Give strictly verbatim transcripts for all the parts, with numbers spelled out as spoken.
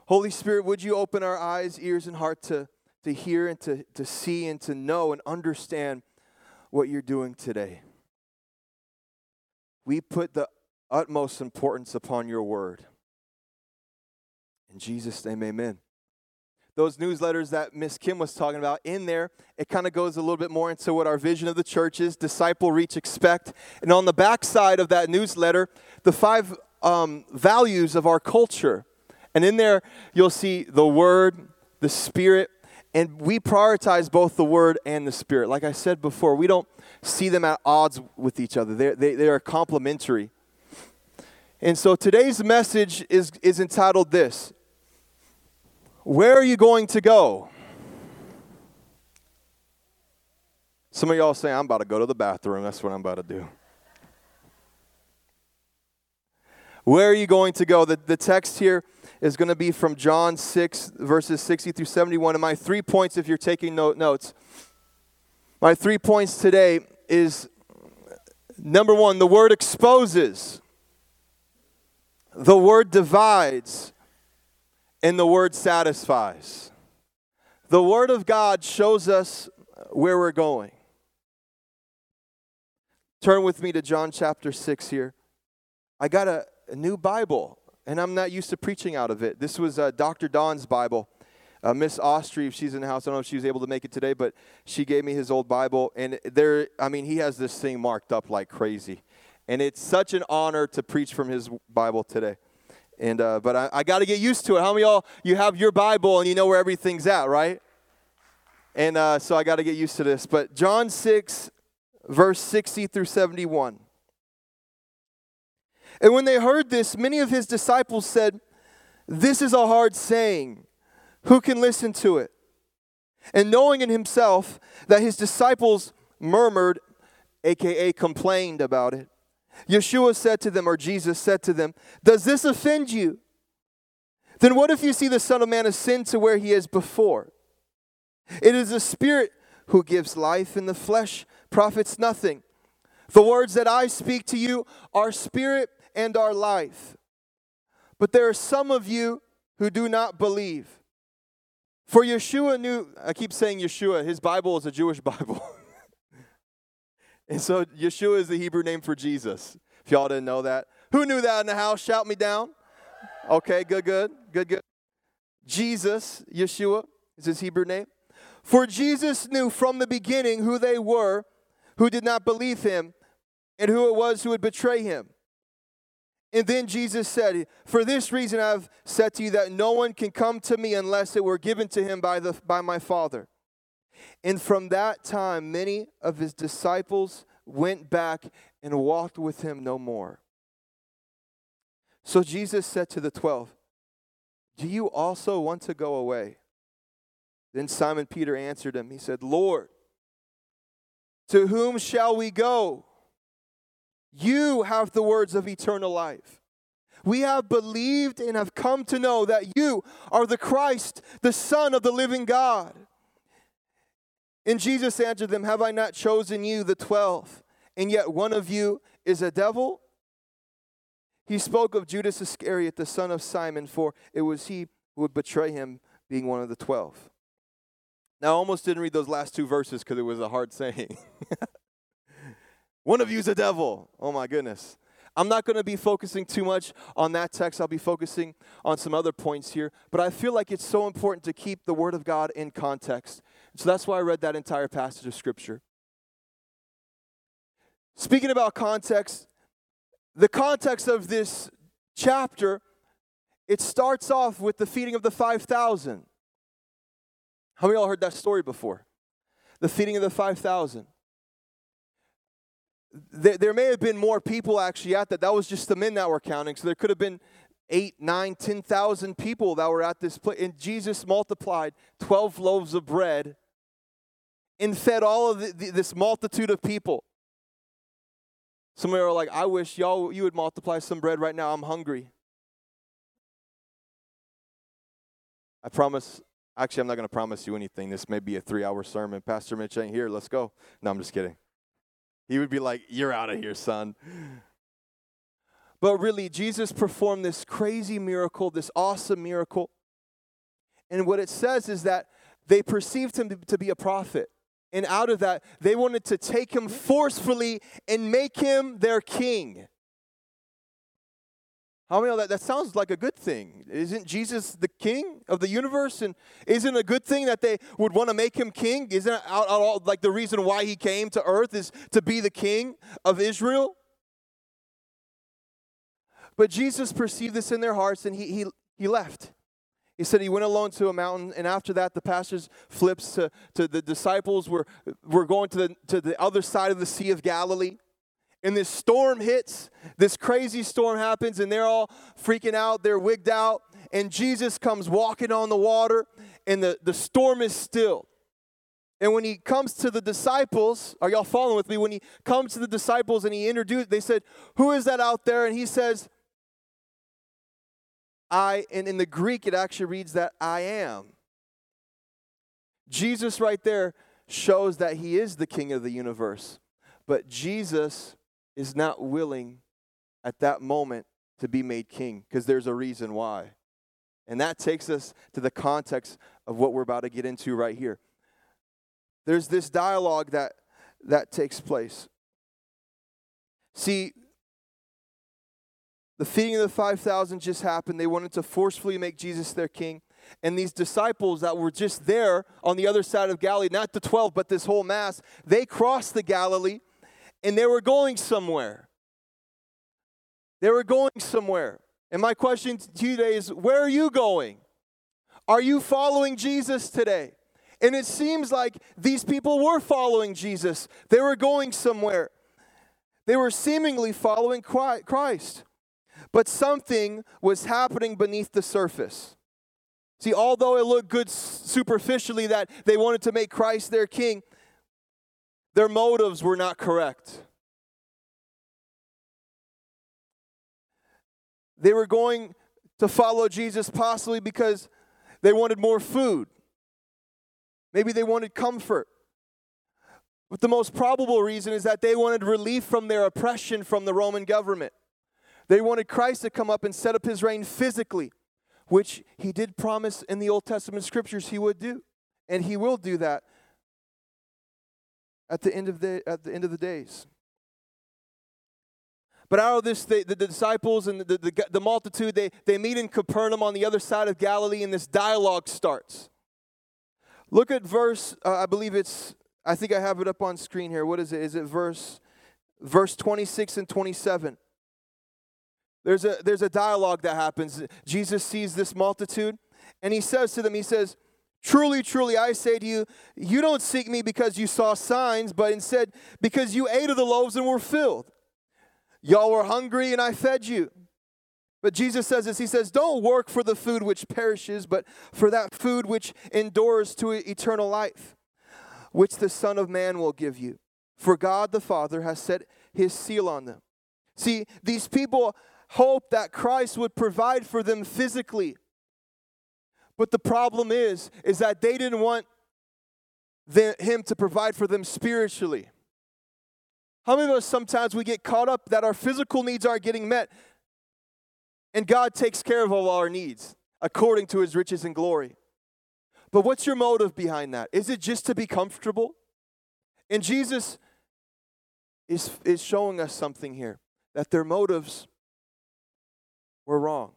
Holy Spirit, would you open our eyes, ears, and heart to, to hear and to, to see and to know and understand what you're doing today. We put the utmost importance upon your word. In Jesus' name, amen. Those newsletters that Miss Kim was talking about, in there, it kind of goes a little bit more into what our vision of the church is, disciple, reach, expect. And on the back side of that newsletter, the five um, values of our culture. And in there, you'll see the Word, the Spirit, and we prioritize both the Word and the Spirit. Like I said before, we don't see them at odds with each other. They're, they, they are complementary. And so today's message is, is entitled this: where are you going to go? Some of y'all say, I'm about to go to the bathroom. That's what I'm about to do. Where are you going to go? The, the text here is going to be from John six, verses sixty through seventy-one. And my three points, if you're taking note, notes, my three points today is, number one, the word exposes. The word divides. And the word satisfies. The word of God shows us where we're going. Turn with me to John chapter six here. I got a, a new Bible, and I'm not used to preaching out of it. This was uh, Doctor Don's Bible. Uh, Miss Austrie, if she's in the house, I don't know if she was able to make it today, but she gave me his old Bible, and there, I mean, he has this thing marked up like crazy. And it's such an honor to preach from his Bible today. And uh, but I, I got to get used to it. How many of y'all, you have your Bible and you know where everything's at, right? And uh, so I got to get used to this. But John six, verse sixty through seventy-one. And when they heard this, many of his disciples said, "This is a hard saying. Who can listen to it?" And knowing in himself that his disciples murmured, a k a complained about it, Yeshua said to them, or Jesus said to them, "Does this offend you? Then what if you see the Son of Man ascend to where he is before? It is the Spirit who gives life, and the flesh profits nothing. The words that I speak to you are spirit and are life. But there are some of you who do not believe." For Yeshua knew, I keep saying Yeshua, his Bible is a Jewish Bible. And so Yeshua is the Hebrew name for Jesus. If y'all didn't know that. Who knew that in the house? Shout me down. Okay, good, good, good, good. Jesus, Yeshua, is his Hebrew name. For Jesus knew from the beginning who they were who did not believe him and who it was who would betray him. And then Jesus said, "For this reason I have said to you that no one can come to me unless it were given to him by the by my Father." And from that time, many of his disciples went back and walked with him no more. So Jesus said to the twelve, "Do you also want to go away?" Then Simon Peter answered him. He said, "Lord, to whom shall we go? You have the words of eternal life. We have believed and have come to know that you are the Christ, the Son of the living God." And Jesus answered them, "Have I not chosen you, the twelve, and yet one of you is a devil?" He spoke of Judas Iscariot, the son of Simon, for it was he who would betray him, being one of the twelve. Now, I almost didn't read those last two verses because it was a hard saying. One of you is a devil. Oh, my goodness. I'm not going to be focusing too much on that text. I'll be focusing on some other points here. But I feel like it's so important to keep the Word of God in context. So that's why I read that entire passage of Scripture. Speaking about context, the context of this chapter, it starts off with the feeding of the five thousand. How many of y'all heard that story before? The feeding of the five thousand. There, there may have been more people actually at that. That was just the men that were counting. So there could have been eight, nine, ten thousand people that were at this place. And Jesus multiplied twelve loaves of bread and fed all of the, the, this multitude of people. Some of you are like, "I wish y'all you would multiply some bread right now. I'm hungry." I promise, actually, I'm not going to promise you anything. This may be a three-hour sermon. Pastor Mitch ain't here. Let's go. No, I'm just kidding. He would be like, "You're out of here, son." But really, Jesus performed this crazy miracle, this awesome miracle. And what it says is that they perceived him to, to be a prophet. And out of that, they wanted to take him forcefully and make him their king. How many of that? That sounds like a good thing. Isn't Jesus the king of the universe? And isn't it a good thing that they would want to make him king? Isn't it out, out, like the reason why he came to earth is to be the king of Israel? But Jesus perceived this in their hearts, and he he he left. He said he went alone to a mountain, and after that, the passage flips to, to the disciples were, were going to the, to the other side of the Sea of Galilee. And this storm hits, this crazy storm happens, and they're all freaking out, they're wigged out, and Jesus comes walking on the water, and the, the storm is still. And when he comes to the disciples, are y'all following with me? When he comes to the disciples and he introduced, they said, who is that out there? And he says, I, and in the Greek, it actually reads that I am. Jesus right there shows that he is the king of the universe. But Jesus is not willing at that moment to be made king, because there's a reason why. And that takes us to the context of what we're about to get into right here. There's this dialogue that, that takes place. See, the feeding of the five thousand just happened. They wanted to forcefully make Jesus their king. And these disciples that were just there on the other side of Galilee, not the twelve, but this whole mass, they crossed the Galilee, and they were going somewhere. They were going somewhere. And my question to you today is, where are you going? Are you following Jesus today? And it seems like these people were following Jesus. They were going somewhere. They were seemingly following Christ. But something was happening beneath the surface. See, although it looked good superficially that they wanted to make Christ their king, their motives were not correct. They were going to follow Jesus possibly because they wanted more food. Maybe they wanted comfort. But the most probable reason is that they wanted relief from their oppression from the Roman government. They wanted Christ to come up and set up his reign physically, which he did promise in the Old Testament scriptures he would do. And he will do that at the end of the, at the, end of the days. But out of this, they, the, the disciples and the, the, the multitude, they, they meet in Capernaum on the other side of Galilee, and this dialogue starts. Look at verse, uh, I believe it's, I think I have it up on screen here. What is it? Is it verse, verse twenty-six and twenty-seven? There's a, there's a dialogue that happens. Jesus sees this multitude, and he says to them, he says, truly, truly, I say to you, you don't seek me because you saw signs, but instead because you ate of the loaves and were filled. Y'all were hungry, and I fed you. But Jesus says this, he says, don't work for the food which perishes, but for that food which endures to eternal life, which the Son of Man will give you. For God the Father has set his seal on them. See, these people hope that Christ would provide for them physically. But the problem is, is that they didn't want the, him to provide for them spiritually. How many of us sometimes we get caught up that our physical needs aren't getting met, and God takes care of all our needs according to his riches and glory? But what's your motive behind that? Is it just to be comfortable? And Jesus is, is showing us something here, that their motives were wrong.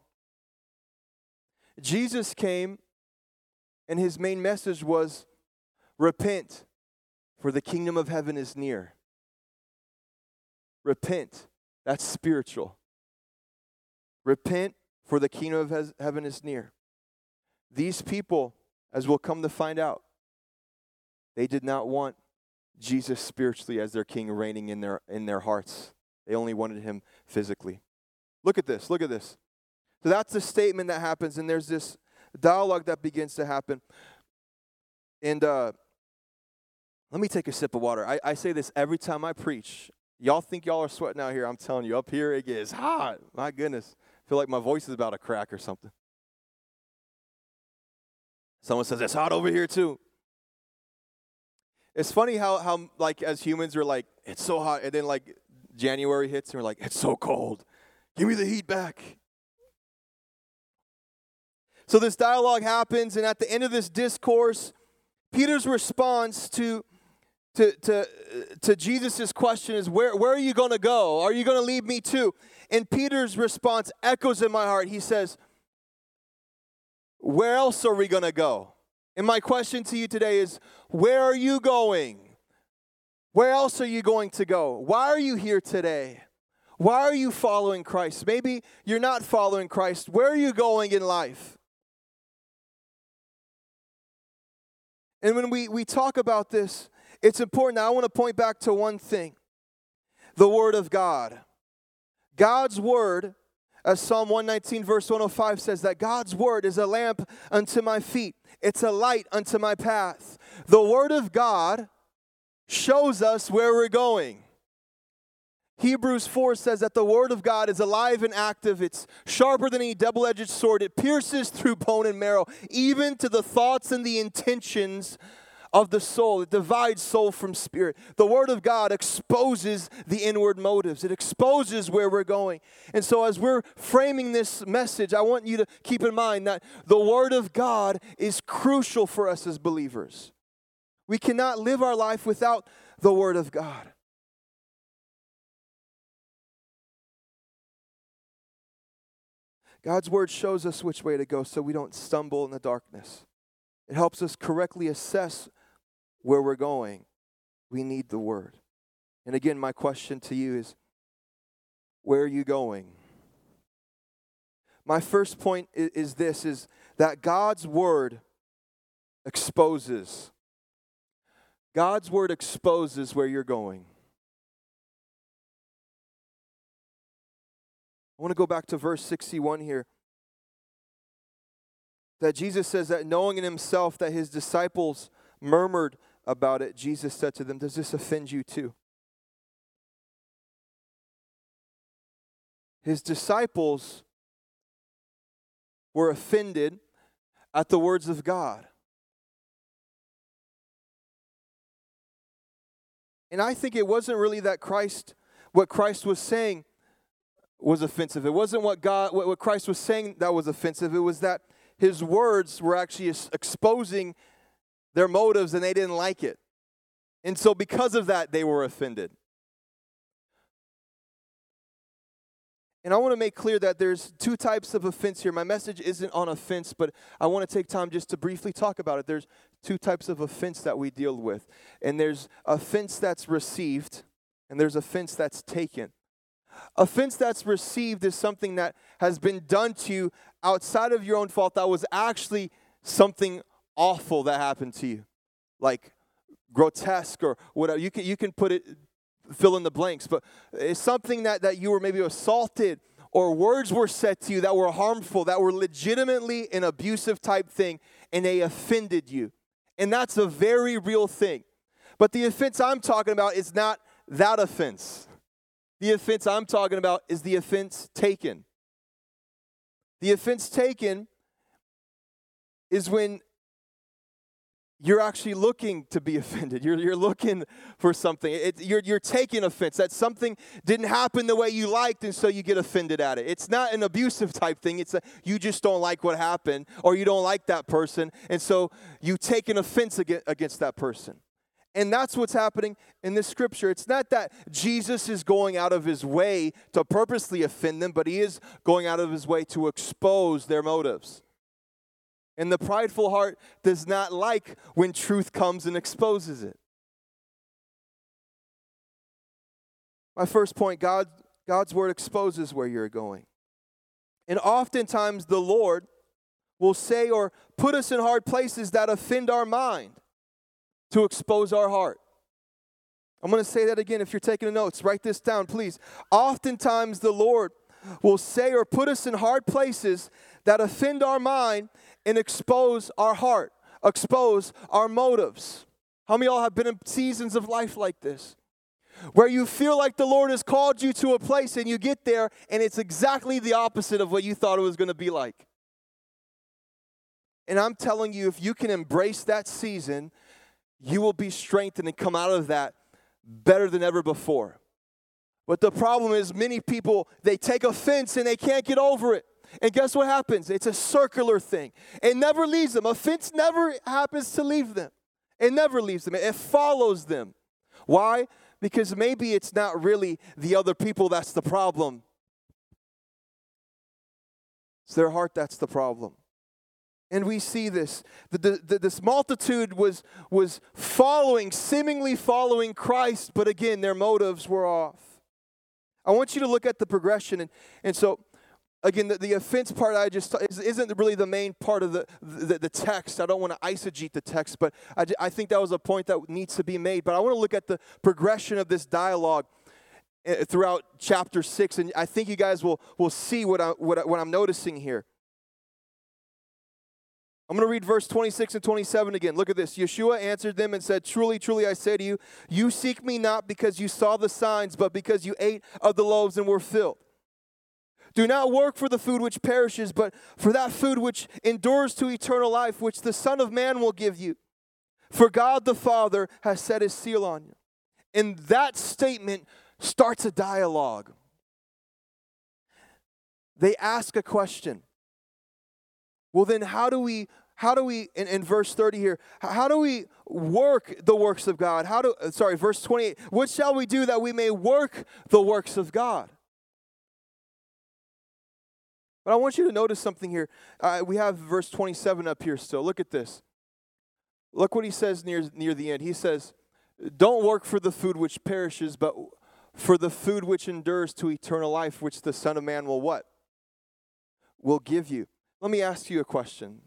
Jesus came, and his main message was, repent, for the kingdom of heaven is near. Repent. That's spiritual. Repent, for the kingdom of heaven is near. These people, as we'll come to find out, they did not want Jesus spiritually as their king reigning in their in their hearts. They only wanted him physically. Look at this. Look at this. So that's the statement that happens, and there's this dialogue that begins to happen. And uh, let me take a sip of water. I, I say this every time I preach. Y'all think y'all are sweating out here. I'm telling you, up here it gets hot. My goodness. I feel like my voice is about to crack or something. Someone says, it's hot over here too. It's funny how, how like, as humans, we're like, it's so hot. And then, like, January hits, and we're like, it's so cold. Give me the heat back. So this dialogue happens, and at the end of this discourse, Peter's response to to to, to Jesus' question is, where, where are you going to go? Are you going to leave me too? And Peter's response echoes in my heart. He says, where else are we going to go? And my question to you today is, where are you going? Where else are you going to go? Why are you here today? Why are you following Christ? Maybe you're not following Christ. Where are you going in life? And when we, we talk about this, it's important. Now, I want to point back to one thing. The Word of God. God's Word, as Psalm one nineteen verse one oh five says, that God's Word is a lamp unto my feet. It's a light unto my path. The Word of God shows us where we're going. Hebrews four says that the Word of God is alive and active. It's sharper than any double-edged sword. It pierces through bone and marrow, even to the thoughts and the intentions of the soul. It divides soul from spirit. The Word of God exposes the inward motives. It exposes where we're going. And so as we're framing this message, I want you to keep in mind that the Word of God is crucial for us as believers. We cannot live our life without the Word of God. God's Word shows us which way to go so we don't stumble in the darkness. It helps us correctly assess where we're going. We need the Word. And again, my question to you is, where are you going? My first point is, is this, is that God's Word exposes. God's Word exposes where you're going. I want to go back to verse sixty-one here. That Jesus says that knowing in himself that his disciples murmured about it, Jesus said to them, does this offend you too? His disciples were offended at the words of God. And I think it wasn't really that Christ, what Christ was saying was offensive. It wasn't what God, what, what Christ was saying that was offensive. It was that his words were actually exposing their motives and they didn't like it. And so because of that, they were offended. And I want to make clear that there's two types of offense here. My message isn't on offense, but I want to take time just to briefly talk about it. There's two types of offense that we deal with. And there's offense that's received, and there's offense that's taken. Offense that's received is something that has been done to you outside of your own fault that was actually something awful that happened to you. Like grotesque or whatever. You can, you can put it, fill in the blanks, but it's something that, that you were maybe assaulted or words were said to you that were harmful, that were legitimately an abusive type thing, and they offended you. And that's a very real thing. But the offense I'm talking about is not that offense. The offense I'm talking about is the offense taken. The offense taken is when you're actually looking to be offended. You're, you're looking for something. It, you're, you're taking offense. That something didn't happen the way you liked, and so you get offended at it. It's not an abusive type thing. It's a, you just don't like what happened, or you don't like that person, and so you take an offense against, against that person. And that's what's happening in this scripture. It's not that Jesus is going out of his way to purposely offend them, but he is going out of his way to expose their motives. And the prideful heart does not like when truth comes and exposes it. My first point, God, God's word exposes where you're going. And oftentimes the Lord will say or put us in hard places that offend our mind to expose our heart. I'm going to say that again. If you're taking notes, write this down, please. Oftentimes the Lord will say or put us in hard places that offend our mind and expose our heart, expose our motives. How many of y'all have been in seasons of life like this? Where you feel like the Lord has called you to a place and you get there and it's exactly the opposite of what you thought it was going to be like. And I'm telling you, if you can embrace that season, you will be strengthened and come out of that better than ever before. But the problem is many people, they take offense and they can't get over it. And guess what happens? It's a circular thing. It never leaves them. Offense never happens to leave them. It never leaves them. It follows them. Why? Because maybe it's not really the other people that's the problem. It's their heart that's the problem. And we see this. The, the, the, this multitude was, was following, seemingly following Christ, but again, their motives were off. I want you to look at the progression. And, and so, again, the, the offense part I just isn't really the main part of the, the, the text. I don't want to eisegete the text, but I, I think that was a point that needs to be made. But I want to look at the progression of this dialogue throughout chapter six, and I think you guys will, will see what, I, what, I, what I'm noticing here. I'm going to read verse twenty-six and twenty-seven again. Look at this. Yeshua answered them and said, truly, truly, I say to you, you seek me not because you saw the signs, but because you ate of the loaves and were filled. Do not work for the food which perishes, but for that food which endures to eternal life, which the Son of Man will give you. For God the Father has set his seal on you. And that statement starts a dialogue. They ask a question. Well, then how do we, how do we, in, in verse thirty here, how do we work the works of God? How do, sorry, verse twenty-eight, what shall we do that we may work the works of God? But I want you to notice something here. Uh, we have verse twenty-seven up here still. Look at this. Look what he says near, near the end. He says, don't work for the food which perishes, but for the food which endures to eternal life, which the Son of Man will what? Will give you. Let me ask you a question.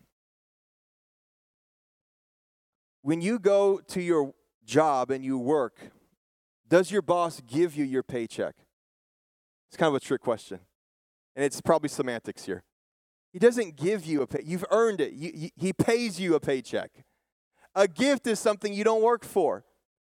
When you go to your job and you work, does your boss give you your paycheck? It's kind of a trick question. And it's probably semantics here. He doesn't give you a pay. You've earned it. You, you, he pays you a paycheck. A gift is something you don't work for.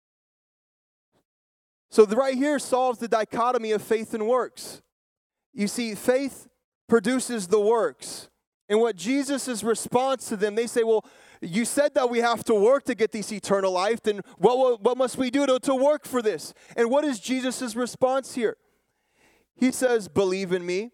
So the, right here solves the dichotomy of faith and works. You see, faith produces the works. And what Jesus' response to them, they say, well, you said that we have to work to get this eternal life, then what, what must we do to, to work for this? And what is Jesus' response here? He says, believe in me.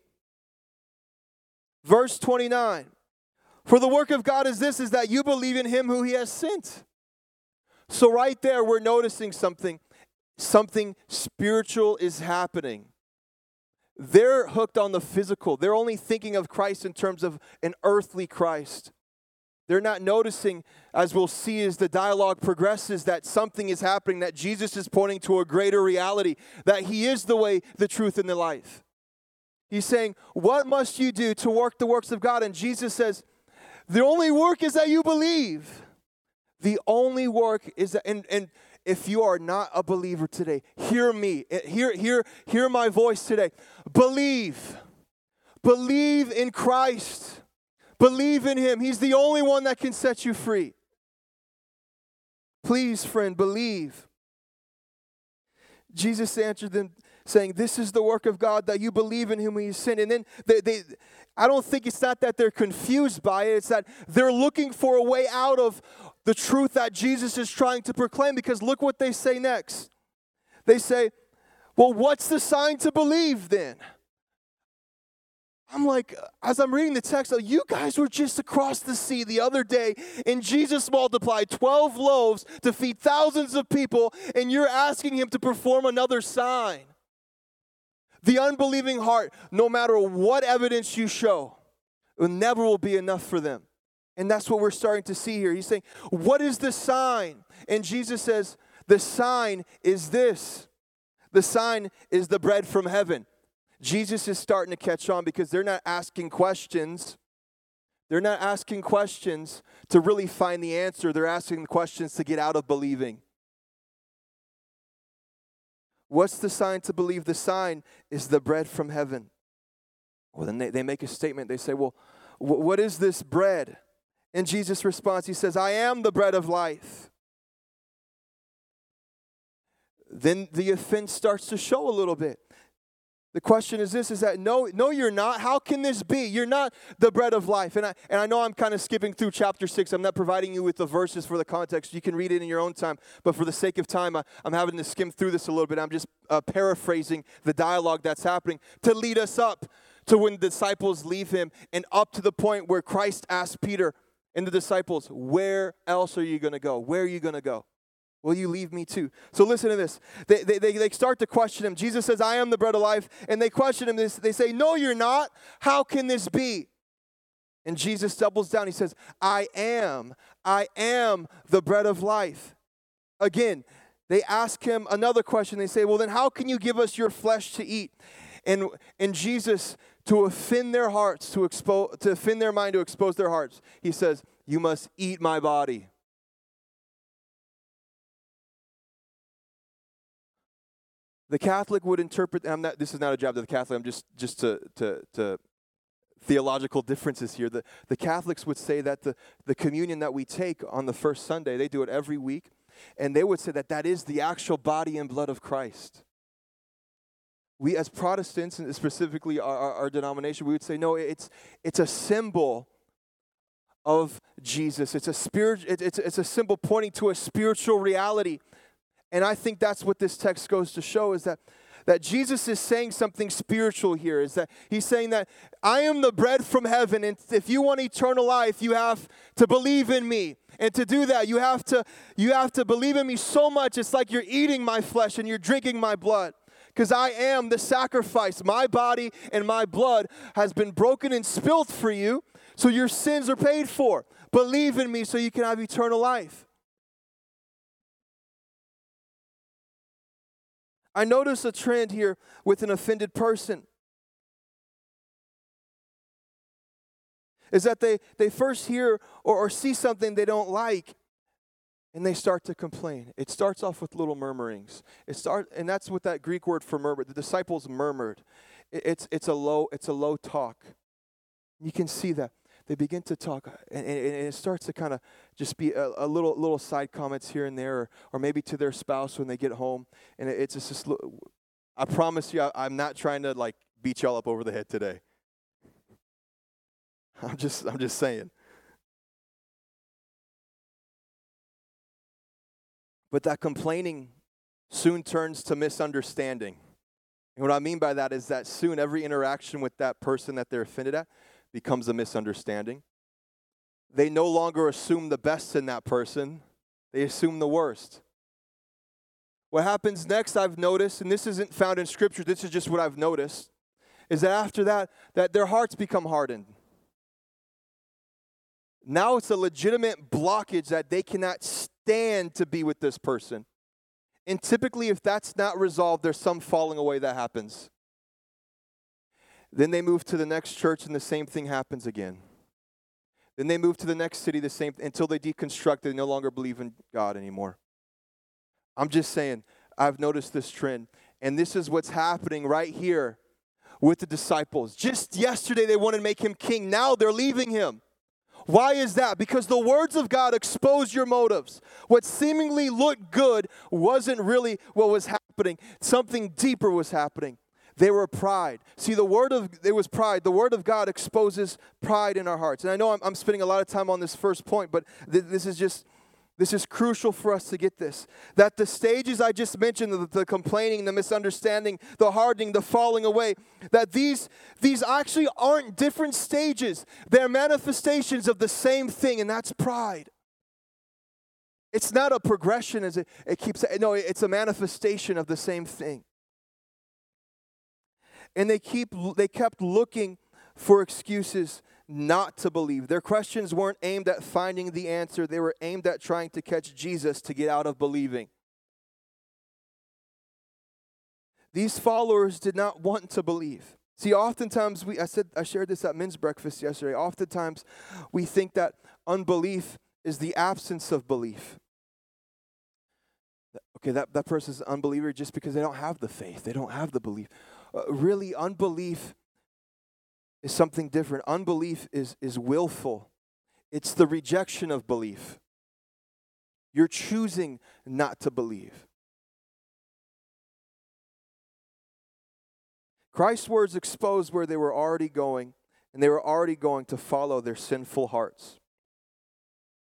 Verse twenty-nine, for the work of God is this, is that you believe in him who he has sent. So right there, we're noticing something. Something spiritual is happening. They're hooked on the physical. They're only thinking of Christ in terms of an earthly Christ. They're not noticing, as we'll see as the dialogue progresses, that something is happening, that Jesus is pointing to a greater reality, that he is the way, the truth, and the life. He's saying, what must you do to work the works of God? And Jesus says, the only work is that you believe. The only work is that, and, and if you are not a believer today, hear me. Hear, hear, hear my voice today. Believe. Believe in Christ. Believe in him. He's the only one that can set you free. Please, friend, believe. Jesus answered them saying, this is the work of God, that you believe in him who he sent. And then they, they, I don't think it's not that they're confused by it. It's that they're looking for a way out of the truth that Jesus is trying to proclaim, because look what they say next. They say, well, what's the sign to believe then? I'm like, as I'm reading the text, you guys were just across the sea the other day, and Jesus multiplied twelve loaves to feed thousands of people, and you're asking him to perform another sign. The unbelieving heart, no matter what evidence you show, it never will be enough for them. And that's what we're starting to see here. He's saying, what is the sign? And Jesus says, the sign is this. The sign is the bread from heaven. Jesus is starting to catch on, because they're not asking questions. They're not asking questions to really find the answer. They're asking questions to get out of believing. What's the sign to believe? The sign is the bread from heaven. Well, then they, they make a statement. They say, well, wh- what is this bread? And Jesus responds, he says, I am the bread of life. Then the offense starts to show a little bit. The question is this, is that no, no, you're not. How can this be? You're not the bread of life. And I, and I know I'm kind of skipping through chapter six. I'm not providing you with the verses for the context. You can read it in your own time. But for the sake of time, I, I'm having to skim through this a little bit. I'm just uh, paraphrasing the dialogue that's happening to lead us up to when the disciples leave him, and up to the point where Christ asked Peter and the disciples, where else are you going to go? Where are you going to go? Will you leave me too? So listen to this. They, they, they, they start to question him. Jesus says, I am the bread of life. And they question him. They say, no, you're not. How can this be? And Jesus doubles down. He says, I am. I am the bread of life. Again, they ask him another question. They say, well, then how can you give us your flesh to eat? And, and Jesus, to offend their hearts, to, expose, to offend their mind, to expose their hearts, he says, you must eat my body. The Catholic would interpret, I'm not, this is not a jab to the Catholic, I'm just, just to, to, to theological differences here. The, the Catholics would say that the, the communion that we take on the first Sunday, they do it every week, and they would say that that is the actual body and blood of Christ. We as Protestants, and specifically our, our, our denomination, we would say, no, it's, it's a symbol of Jesus. It's a, spirit, it, it's, it's a symbol pointing to a spiritual reality. And I think that's what this text goes to show, is that, that Jesus is saying something spiritual here, is that he's saying that I am the bread from heaven, and if you want eternal life, you have to believe in me. And to do that, you have to, you have to believe in me so much, it's like you're eating my flesh and you're drinking my blood. Because I am the sacrifice. My body and my blood has been broken and spilled for you, so your sins are paid for. Believe in me so you can have eternal life. I notice a trend here with an offended person. Is that they, they first hear or, or see something they don't like, and they start to complain. It starts off with little murmurings. It start, and that's what that Greek word for murmur. The disciples murmured. It, it's it's a low it's a low talk. You can see that they begin to talk, and, and, and it starts to kind of just be a, a little little side comments here and there, or, or maybe to their spouse when they get home. And it, it's just this. I promise you, I, I'm not trying to like beat y'all up over the head today. I'm just I'm just saying. But that complaining soon turns to misunderstanding. And what I mean by that is that soon every interaction with that person that they're offended at becomes a misunderstanding. They no longer assume the best in that person. They assume the worst. What happens next, I've noticed, and this isn't found in Scripture, this is just what I've noticed, is that after that, that their hearts become hardened. Now it's a legitimate blockage that they cannot stand to be with this person. And typically, if that's not resolved, there's some falling away that happens. Then they move to the next church, and the same thing happens again. Then they move to the next city, the same until they deconstruct. They no longer believe in God anymore. I'm just saying, I've noticed this trend, and this is what's happening right here with the disciples. Just yesterday, they wanted to make him king. Now they're leaving him. Why is that? Because the words of God expose your motives. What seemingly looked good wasn't really what was happening. Something deeper was happening. They were pride. See, the word of, it was pride. The word of God exposes pride in our hearts. And I know I'm, I'm spending a lot of time on this first point, but th- this is just, this is crucial for us to get this. That the stages I just mentioned, the, the complaining, the misunderstanding, the hardening, the falling away, that these, these actually aren't different stages. They're manifestations of the same thing, and that's pride. It's not a progression as it, it keeps, no, it's a manifestation of the same thing. And they keep they kept looking for excuses not to believe. Their questions weren't aimed at finding the answer. They were aimed at trying to catch Jesus to get out of believing. These followers did not want to believe. See, oftentimes we I said I shared this at men's breakfast yesterday. Oftentimes we think that unbelief is the absence of belief. Okay, that, that person's an unbeliever just because they don't have the faith. They don't have the belief. Uh, really, unbelief is something different. Unbelief is, is willful. It's the rejection of belief. You're choosing not to believe. Christ's words exposed where they were already going, and they were already going to follow their sinful hearts.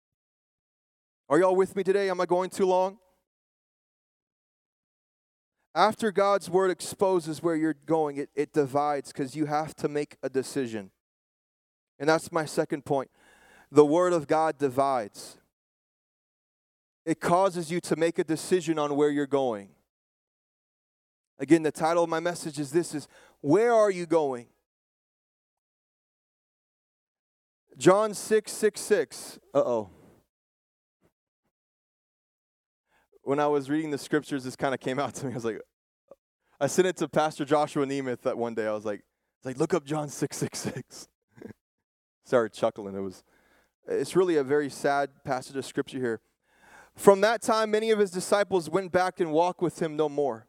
Are y'all with me today? Am I going too long? After God's word exposes where you're going, it, it divides because you have to make a decision. And that's my second point. The word of God divides. It causes you to make a decision on where you're going. Again, the title of my message is this, is where are you going? John six, six, six. Uh-oh. When I was reading the scriptures, this kind of came out to me. I was like, I sent it to Pastor Joshua Nemeth that one day. I was like, like look up John six, six, six. Started chuckling. It was, it's really a very sad passage of scripture here. From that time, many of his disciples went back and walked with him no more.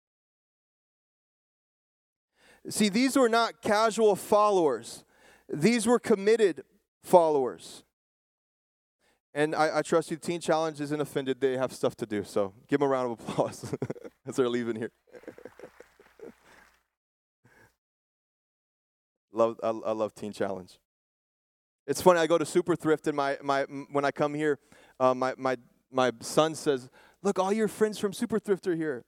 See, these were not casual followers. These were committed followers. And I, I trust you, Teen Challenge isn't offended. They have stuff to do. So give them a round of applause as they're leaving here. love, I, I love Teen Challenge. It's funny. I go to Super Thrift, and my my when I come here, uh, my my my son says, "Look, all your friends from Super Thrift are here."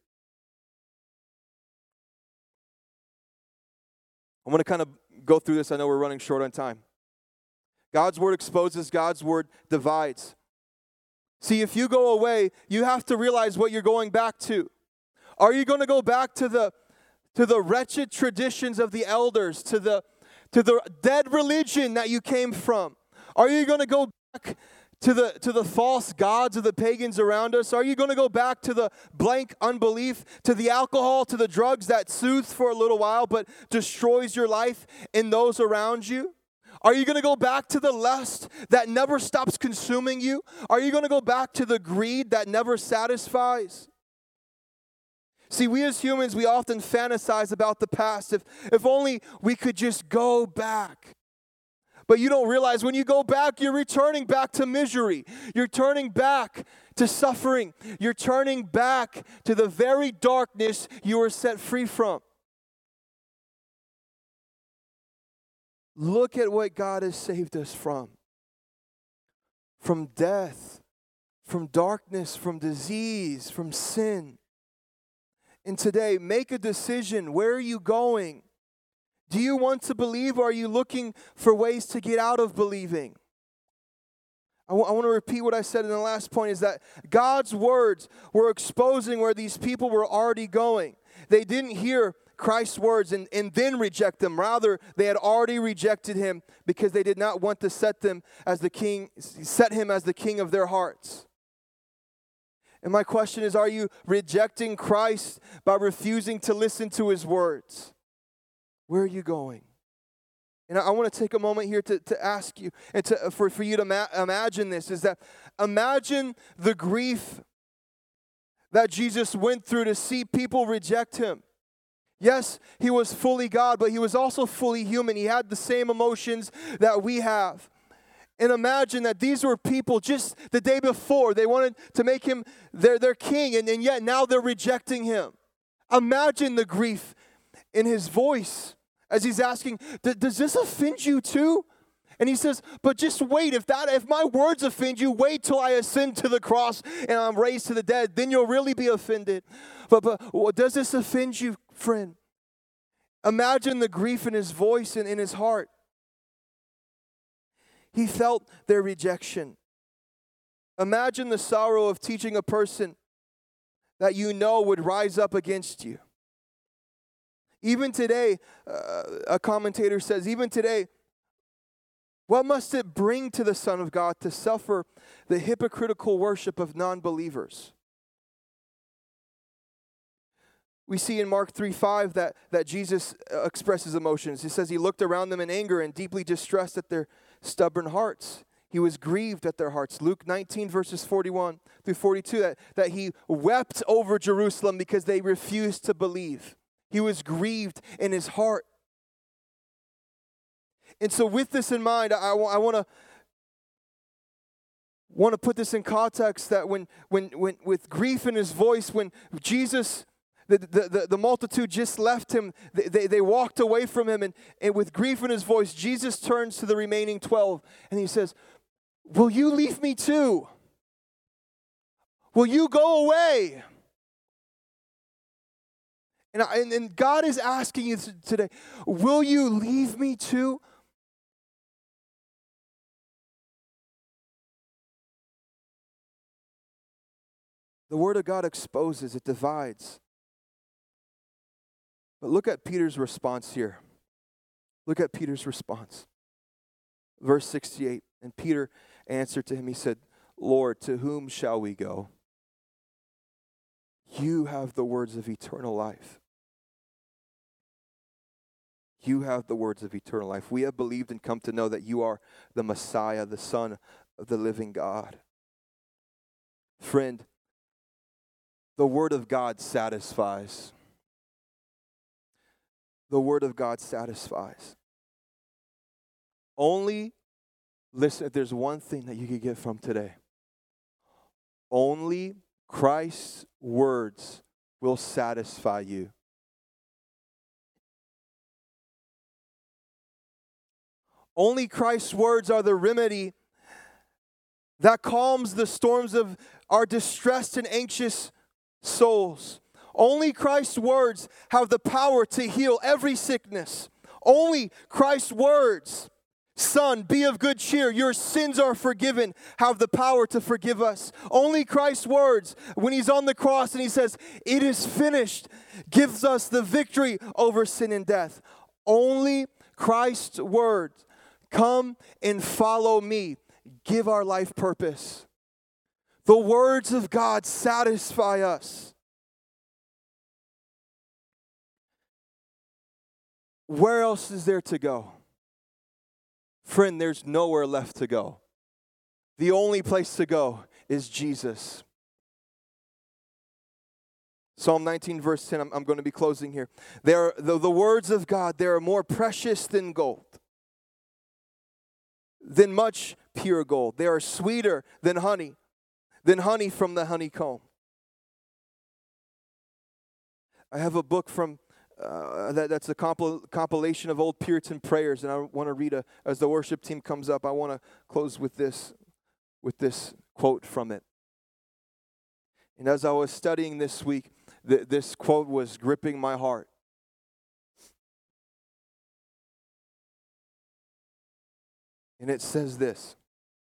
I'm going to kind of go through this. I know we're running short on time. God's word exposes, God's word divides. See, if you go away, you have to realize what you're going back to. Are you going to go back to the to the wretched traditions of the elders, to the to the dead religion that you came from? Are you going to go back to the to the false gods of the pagans around us? Are you going to go back to the blank unbelief, to the alcohol, to the drugs that soothes for a little while but destroys your life and those around you? Are you going to go back to the lust that never stops consuming you? Are you going to go back to the greed that never satisfies? See, we as humans, we often fantasize about the past. If, if only we could just go back. But you don't realize when you go back, you're returning back to misery. You're turning back to suffering. You're turning back to the very darkness you were set free from. Look at what God has saved us from. From death, from darkness, from disease, from sin. And today, make a decision. Where are you going? Do you want to believe, or are you looking for ways to get out of believing? I, w- I want to repeat what I said in the last point, is that God's words were exposing where these people were already going. They didn't hear Christ's words and, and then reject them. Rather, they had already rejected him because they did not want to set them as the king, set him as the king of their hearts. And my question is, are you rejecting Christ by refusing to listen to his words? Where are you going? And I, I want to take a moment here to, to ask you, and to, for, for you to ma- imagine this, is that imagine the grief that Jesus went through to see people reject him. Yes, he was fully God, but he was also fully human. He had the same emotions that we have. And imagine that these were people just the day before. They wanted to make him their, their king, and, and yet now they're rejecting him. Imagine the grief in his voice as he's asking, does this offend you too? And he says, but just wait. If that, if my words offend you, wait till I ascend to the cross and I'm raised to the dead. Then you'll really be offended. But, but well, does this offend you, friend? Imagine the grief in his voice and in his heart. He felt their rejection. Imagine the sorrow of teaching a person that you know would rise up against you. Even today, uh, a commentator says, even today, what must it bring to the Son of God to suffer the hypocritical worship of non-believers? We see in Mark three five that, that Jesus expresses emotions. He says he looked around them in anger and deeply distressed at their stubborn hearts. He was grieved at their hearts. Luke nineteen verses forty-one through forty-two, that, that he wept over Jerusalem because they refused to believe. He was grieved in his heart. And so with this in mind, I, I want to want to put this in context, that when, when, when with grief in his voice, when Jesus, the, the, the, the multitude just left him, they, they, they walked away from him, and, and with grief in his voice, Jesus turns to the remaining twelve, and he says, will you leave me too? Will you go away? And, I, and, and God is asking you today, will you leave me too? The Word of God exposes, it divides. But look at Peter's response here. Look at Peter's response. Verse sixty-eight, and Peter answered to him, he said, Lord, to whom shall we go? You have the words of eternal life. You have the words of eternal life. We have believed and come to know that you are the Messiah, the Son of the living God. Friend, the Word of God satisfies. The Word of God satisfies. Only, listen, if there's one thing that you could get from today, only Christ's words will satisfy you. Only Christ's words are the remedy that calms the storms of our distressed and anxious souls. Only Christ's words have the power to heal every sickness. Only Christ's words, Son, be of good cheer, your sins are forgiven, have the power to forgive us. Only Christ's words, when he's on the cross and he says, it is finished, gives us the victory over sin and death. Only Christ's words, come and follow me, give our life purpose. The words of God satisfy us. Where else is there to go? Friend, there's nowhere left to go. The only place to go is Jesus. Psalm nineteen, verse ten, I'm, I'm going to be closing here. They are, the, the words of God, they are more precious than gold, than much pure gold. They are sweeter than honey, than honey from the honeycomb. I have a book from Uh, that, that's a compil- compilation of old Puritan prayers, and I want to read a, as the worship team comes up, I want to close with this, with this quote from it. And as I was studying this week, th- this quote was gripping my heart. And it says this: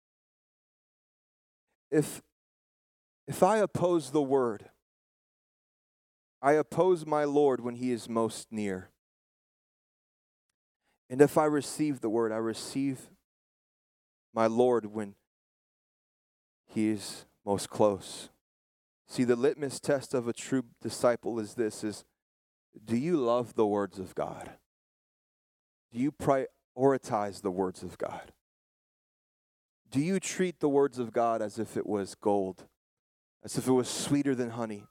If, if I oppose the word, I oppose my Lord when he is most near. And if I receive the word, I receive my Lord when he is most close. See, the litmus test of a true disciple is this, is do you love the words of God? Do you prioritize the words of God? Do you treat the words of God as if it was gold, as if it was sweeter than honey?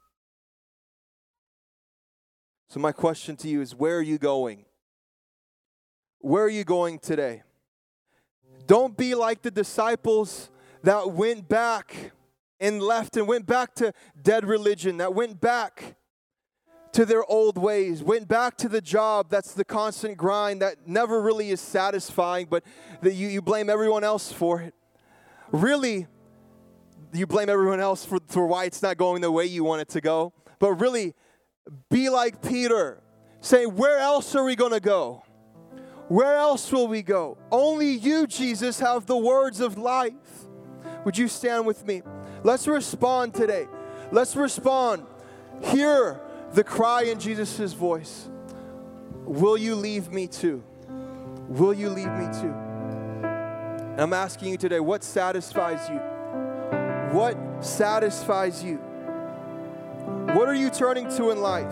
So my question to you is, where are you going? Where are you going today? Don't be like the disciples that went back and left and went back to dead religion, that went back to their old ways, went back to the job that's the constant grind that never really is satisfying, but that you, you blame everyone else for it. Really, you blame everyone else for, for why it's not going the way you want it to go. But really, be like Peter. Say, where else are we going to go? Where else will we go? Only you, Jesus, have the words of life. Would you stand with me? Let's respond today. Let's respond. Hear the cry in Jesus' voice. Will you leave me too? Will you leave me too? And I'm asking you today, what satisfies you? What satisfies you? What are you turning to in life?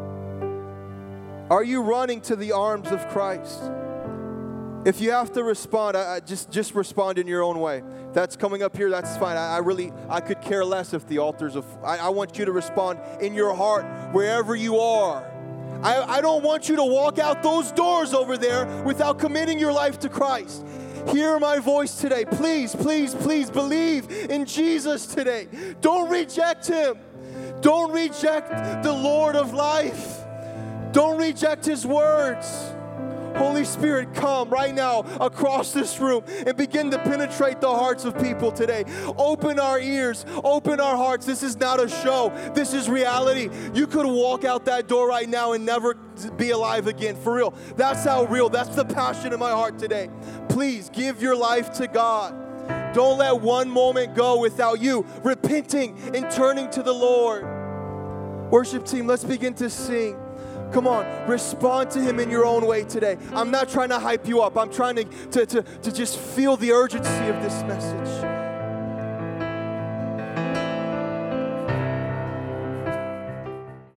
Are you running to the arms of Christ? If you have to respond, I, I just, just respond in your own way. That's coming up here, that's fine. I, I really, I could care less if the altars of, I, I want you to respond in your heart, wherever you are. I, I don't want you to walk out those doors over there without committing your life to Christ. Hear my voice today. Please, please, please believe in Jesus today. Don't reject Him. Don't reject the Lord of life. Don't reject His words. Holy Spirit, come right now across this room and begin to penetrate the hearts of people today. Open our ears, open our hearts. This is not a show. This is reality. You could walk out that door right now and never be alive again. For real. That's how real. That's the passion in my heart today. Please give your life to God. Don't let one moment go without you repenting and turning to the Lord. Worship team, let's begin to sing. Come on, respond to Him in your own way today. I'm not trying to hype you up. I'm trying to, to, to, to just feel the urgency of this message.